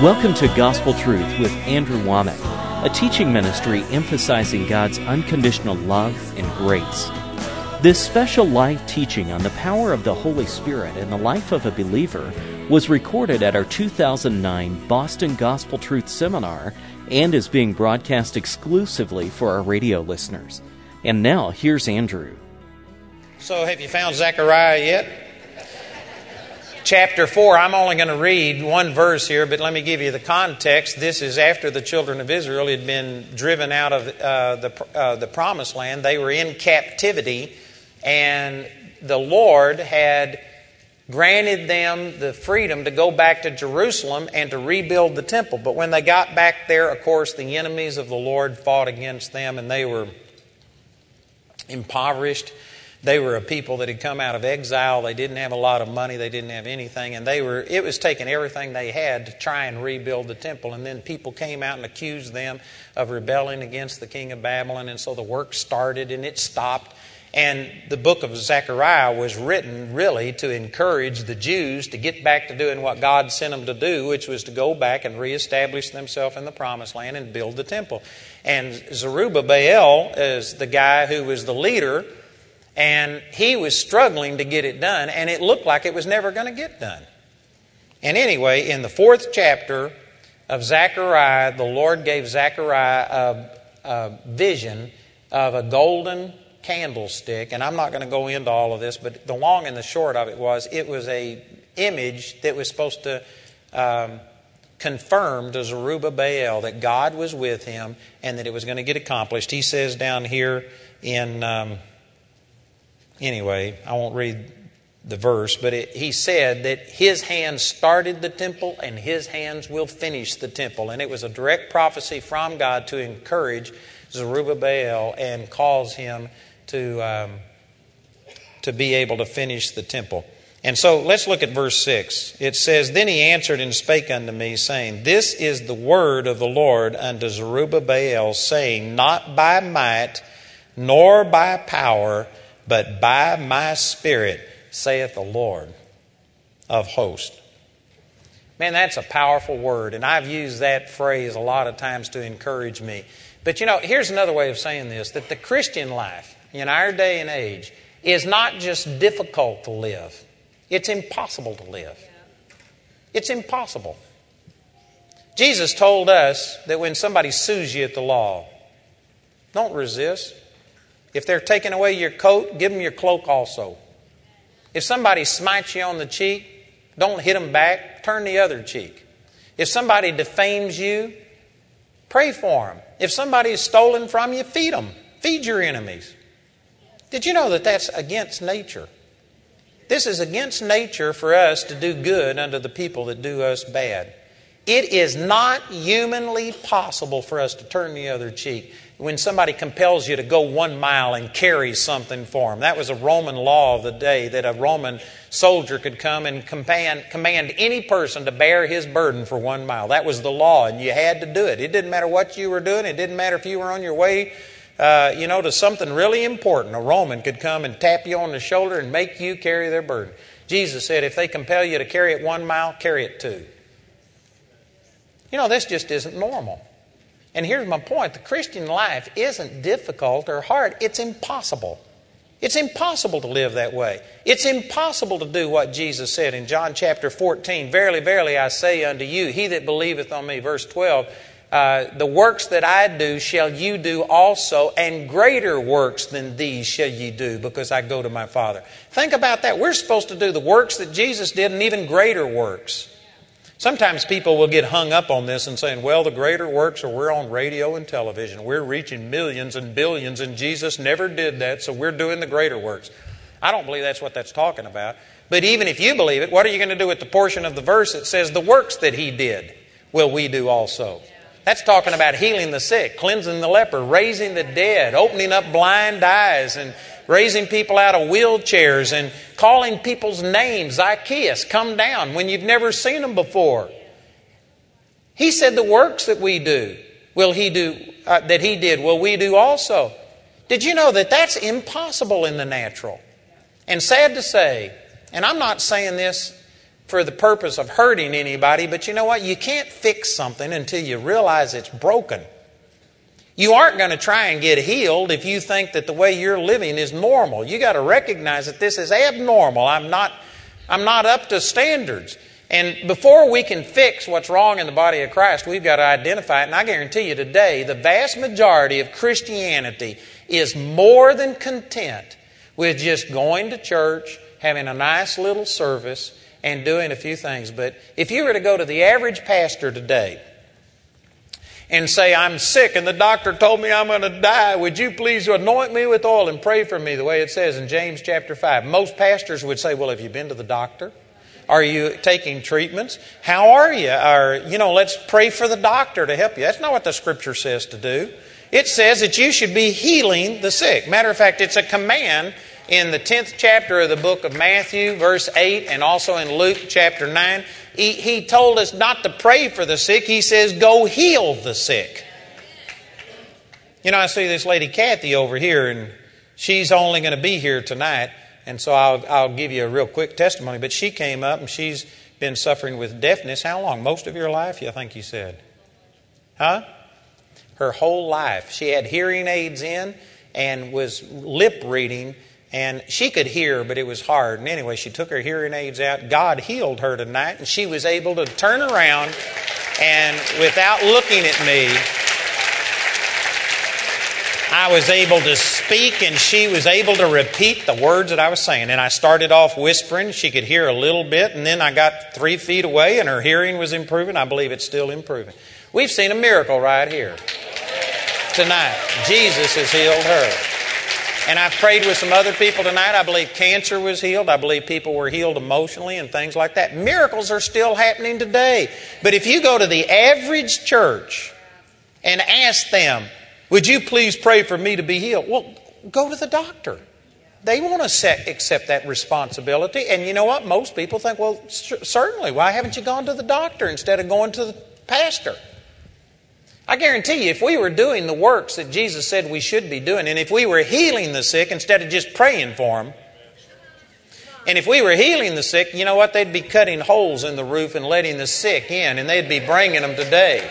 Welcome to Gospel Truth with Andrew Womack, a teaching ministry emphasizing God's unconditional love and grace. This special live teaching on the power of the Holy Spirit in the life of a believer was recorded at our 2009 Boston Gospel Truth Seminar and is being broadcast exclusively for our radio listeners. And now, here's Andrew. So, have you found Zechariah yet? Chapter 4, I'm only going to read one verse here, but let me give you the context. This is after the children of Israel had been driven out of the Promised Land. They were in captivity, and the Lord had granted them the freedom to go back to Jerusalem and to rebuild the temple. But when they got back there, of course, the enemies of the Lord fought against them, and they were impoverished. They were a people that had come out of exile. They didn't have a lot of money. They didn't have anything. And it was taking everything they had to try and rebuild the temple. And then people came out and accused them of rebelling against the king of Babylon. And so the work started and it stopped. And the book of Zechariah was written really to encourage the Jews to get back to doing what God sent them to do, which was to go back and reestablish themselves in the Promised Land and build the temple. And Zerubbabel is the guy who was the leader. And he was struggling to get it done, and it looked like it was never going to get done. And anyway, in the 4th chapter of Zechariah, the Lord gave Zechariah a vision of a golden candlestick. And I'm not going to go into all of this, but the long and the short of it was an image that was supposed to confirm to Zerubbabel that God was with him and that it was going to get accomplished. He says down here in... Anyway, I won't read the verse, but he said that his hands started the temple and his hands will finish the temple. And it was a direct prophecy from God to encourage Zerubbabel and cause him to be able to finish the temple. And so let's look at verse 6. It says, "Then he answered and spake unto me, saying, This is the word of the Lord unto Zerubbabel, saying, Not by might, nor by power, but by my Spirit, saith the Lord of hosts." Man, that's a powerful word, and I've used that phrase a lot of times to encourage me. But here's another way of saying this, that the Christian life in our day and age is not just difficult to live. It's impossible to live. It's impossible. Jesus told us that when somebody sues you at the law, don't resist. If they're taking away your coat, give them your cloak also. If somebody smites you on the cheek, don't hit them back, turn the other cheek. If somebody defames you, pray for them. If somebody is stolen from you, feed them. Feed your enemies. Did you know that that's against nature? This is against nature for us to do good unto the people that do us bad. It is not humanly possible for us to turn the other cheek. When somebody compels you to go 1 mile and carry something for them. That was a Roman law of the day, that a Roman soldier could come and command any person to bear his burden for 1 mile. That was the law, and you had to do it. It didn't matter what you were doing. It didn't matter if you were on your way to something really important. A Roman could come and tap you on the shoulder and make you carry their burden. Jesus said, if they compel you to carry it 1 mile, carry it 2. This just isn't normal. And here's my point. The Christian life isn't difficult or hard. It's impossible. It's impossible to live that way. It's impossible to do what Jesus said in John chapter 14. Verily, verily, I say unto you, he that believeth on me, verse 12, the works that I do shall you do also, and greater works than these shall ye do, because I go to my Father. Think about that. We're supposed to do the works that Jesus did and even greater works. Sometimes people will get hung up on this and saying, well, the greater works are we're on radio and television. We're reaching millions and billions, and Jesus never did that, so we're doing the greater works. I don't believe that's what that's talking about. But even if you believe it, what are you going to do with the portion of the verse that says the works that he did will we do also? That's talking about healing the sick, cleansing the leper, raising the dead, opening up blind eyes, and raising people out of wheelchairs and calling people's names. Zacchaeus, come down when you've never seen them before. He said the works that we do, that he did, will we do also. Did you know that that's impossible in the natural? And sad to say, and I'm not saying this for the purpose of hurting anybody, but you know what? You can't fix something until you realize it's broken. You aren't going to try and get healed if you think that the way you're living is normal. You got to recognize that this is abnormal. I'm not up to standards. And before we can fix what's wrong in the body of Christ, we've got to identify it. And I guarantee you today, the vast majority of Christianity is more than content with just going to church, having a nice little service, and doing a few things. But if you were to go to the average pastor today and say, I'm sick and the doctor told me I'm going to die, would you please anoint me with oil and pray for me, the way it says in James chapter 5. Most pastors would say, well, have you been to the doctor? Are you taking treatments? How are you? Or, let's pray for the doctor to help you. That's not what the Scripture says to do. It says that you should be healing the sick. Matter of fact, it's a command in the 10th chapter of the book of Matthew, verse 8, and also in Luke chapter 9. He told us not to pray for the sick. He says, go heal the sick. I see this lady Kathy over here, and she's only going to be here tonight. And so I'll give you a real quick testimony. But she came up, and she's been suffering with deafness. How long? Most of your life, I think you said. Huh? Her whole life. She had hearing aids in and was lip reading. And she could hear, but it was hard. And anyway, she took her hearing aids out. God healed her tonight, and she was able to turn around and without looking at me, I was able to speak, and she was able to repeat the words that I was saying. And I started off whispering. She could hear a little bit, and then I got 3 feet away, and her hearing was improving. I believe it's still improving. We've seen a miracle right here tonight. Jesus has healed her. And I've prayed with some other people tonight. I believe cancer was healed. I believe people were healed emotionally and things like that. Miracles are still happening today. But if you go to the average church and ask them, would you please pray for me to be healed? Well, go to the doctor. They won't accept that responsibility. And you know what? Most people think, well, certainly. Why haven't you gone to the doctor instead of going to the pastor? I guarantee you, if we were doing the works that Jesus said we should be doing, and if we were healing the sick instead of just praying for them, and if we were healing the sick, you know what? They'd be cutting holes in the roof and letting the sick in, and they'd be bringing them today.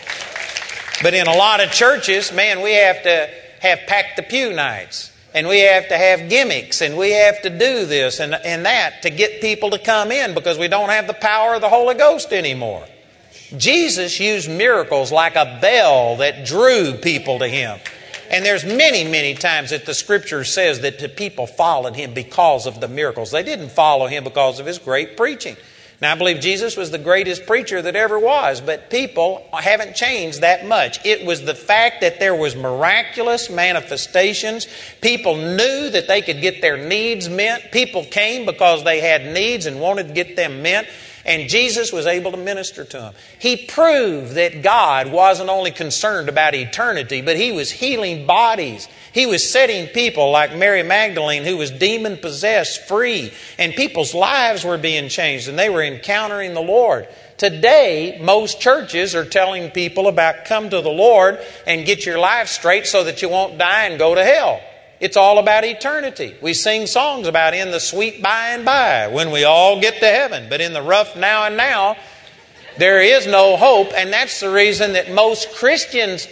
But in a lot of churches, man, we have to have pack the pew nights, and we have to have gimmicks, and we have to do this and that to get people to come in because we don't have the power of the Holy Ghost anymore. Jesus used miracles like a bell that drew people to Him. And there's many, many times that the Scripture says that the people followed Him because of the miracles. They didn't follow Him because of His great preaching. Now, I believe Jesus was the greatest preacher that ever was, but people haven't changed that much. It was the fact that there was miraculous manifestations. People knew that they could get their needs met. People came because they had needs and wanted to get them met. And Jesus was able to minister to them. He proved that God wasn't only concerned about eternity, but He was healing bodies. He was setting people like Mary Magdalene, who was demon-possessed, free. And people's lives were being changed, and they were encountering the Lord. Today, most churches are telling people about come to the Lord and get your life straight so that you won't die and go to hell. It's all about eternity. We sing songs about in the sweet by and by when we all get to heaven. But in the rough now and now, there is no hope. And that's the reason that most Christians,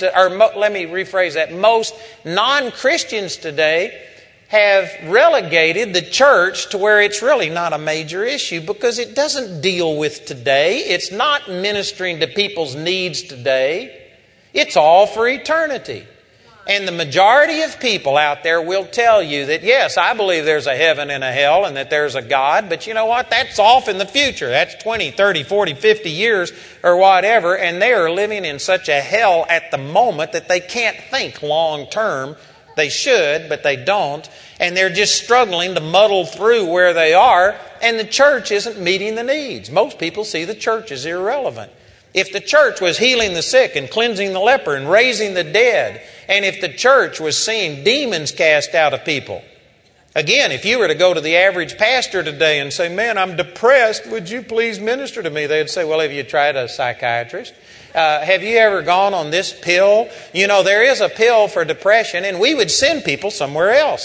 most non-Christians today have relegated the church to where it's really not a major issue because it doesn't deal with today. It's not ministering to people's needs today. It's all for eternity. And the majority of people out there will tell you that, yes, I believe there's a heaven and a hell and that there's a God, but you know what? That's off in the future. That's 20, 30, 40, 50 years or whatever, and they are living in such a hell at the moment that they can't think long term. They should, but they don't. And they're just struggling to muddle through where they are, and the church isn't meeting the needs. Most people see the church as irrelevant. If the church was healing the sick and cleansing the leper and raising the dead, and if the church was seeing demons cast out of people, again, if you were to go to the average pastor today and say, man, I'm depressed, would you please minister to me? They'd say, well, have you tried a psychiatrist? Have you ever gone on this pill? You know, there is a pill for depression, and we would send people somewhere else.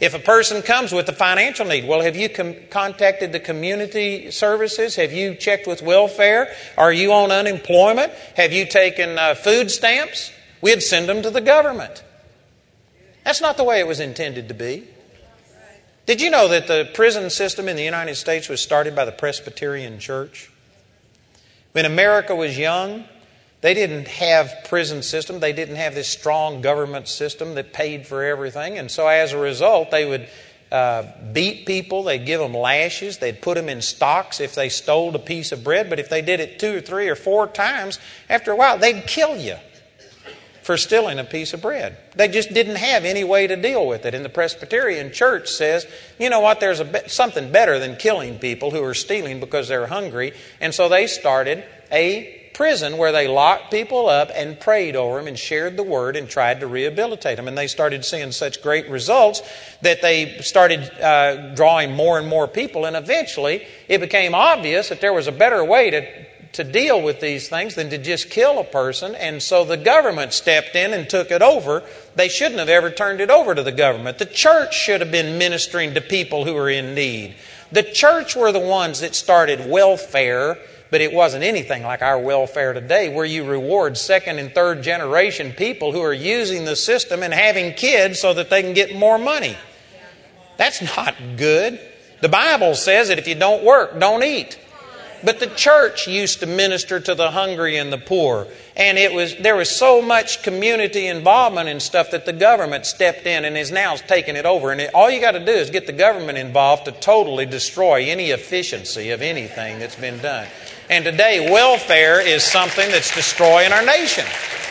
If a person comes with a financial need, well, have you contacted the community services? Have you checked with welfare? Are you on unemployment? Have you taken food stamps? We'd send them to the government. That's not the way it was intended to be. Did you know that the prison system in the United States was started by the Presbyterian Church? When America was young, they didn't have prison system. They didn't have this strong government system that paid for everything. And so as a result, they would beat people. They'd give them lashes. They'd put them in stocks if they stole a piece of bread. But if they did it 2 or 3 or 4 times, after a while, they'd kill you for stealing a piece of bread. They just didn't have any way to deal with it. And the Presbyterian Church says, you know what, there's something better than killing people who are stealing because they're hungry. And so they started a prison where they locked people up and prayed over them and shared the Word and tried to rehabilitate them. And they started seeing such great results that they started drawing more and more people. And eventually it became obvious that there was a better way to deal with these things than to just kill a person. And so the government stepped in and took it over. They shouldn't have ever turned it over to the government. The church should have been ministering to people who are in need. The church were the ones that started welfare, but it wasn't anything like our welfare today, where you reward 2nd and 3rd generation people who are using the system and having kids so that they can get more money. That's not good. The Bible says that if you don't work, don't eat. But the church used to minister to the hungry and the poor. And there was so much community involvement and stuff that the government stepped in and is now taking it over. And all you got to do is get the government involved to totally destroy any efficiency of anything that's been done. And today, welfare is something that's destroying our nation.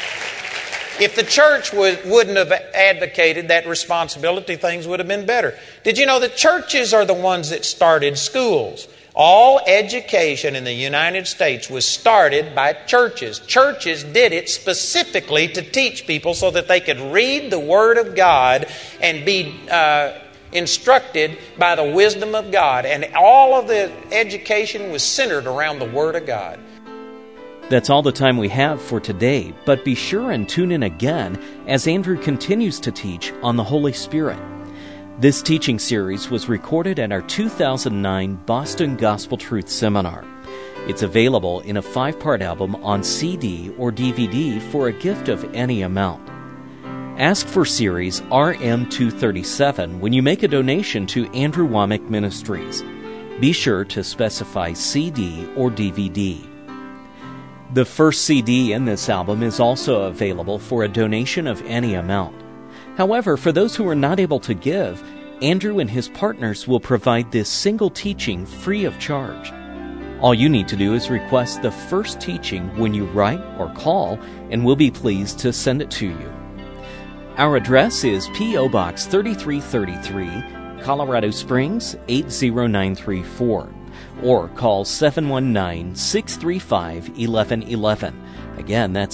If the church wouldn't have advocated that responsibility, things would have been better. Did you know that churches are the ones that started schools? All education in the United States was started by churches. Churches did it specifically to teach people so that they could read the Word of God and be instructed by the wisdom of God. And all of the education was centered around the Word of God. That's all the time we have for today, but be sure and tune in again as Andrew continues to teach on the Holy Spirit. This teaching series was recorded at our 2009 Boston Gospel Truth Seminar. It's available in a 5-part album on CD or DVD for a gift of any amount. Ask for series RM237 when you make a donation to Andrew Wommack Ministries. Be sure to specify CD or DVD. The first CD in this album is also available for a donation of any amount. However, for those who are not able to give, Andrew and his partners will provide this single teaching free of charge. All you need to do is request the first teaching when you write or call, and we'll be pleased to send it to you. Our address is P.O. Box 3333, Colorado Springs 80934, or call 719-635-1111. Again, that's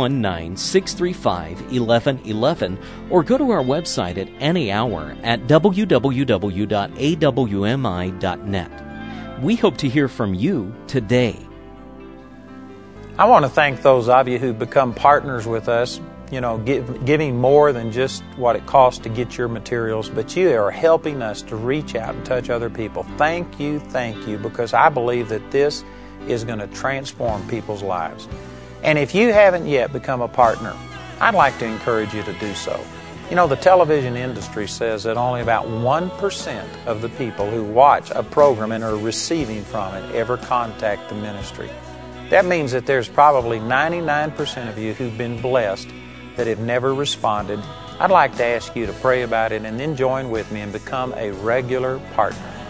719-635-1111, or go to our website at any hour at www.awmi.net. We hope to hear from you today. I want to thank those of you who become partners with us, giving more than just what it costs to get your materials, but you are helping us to reach out and touch other people. Thank you, because I believe that this is going to transform people's lives. And if you haven't yet become a partner, I'd like to encourage you to do so. The television industry says that only about 1% of the people who watch a program and are receiving from it ever contact the ministry. That means that there's probably 99% of you who've been blessed that have never responded. I'd like to ask you to pray about it and then join with me and become a regular partner.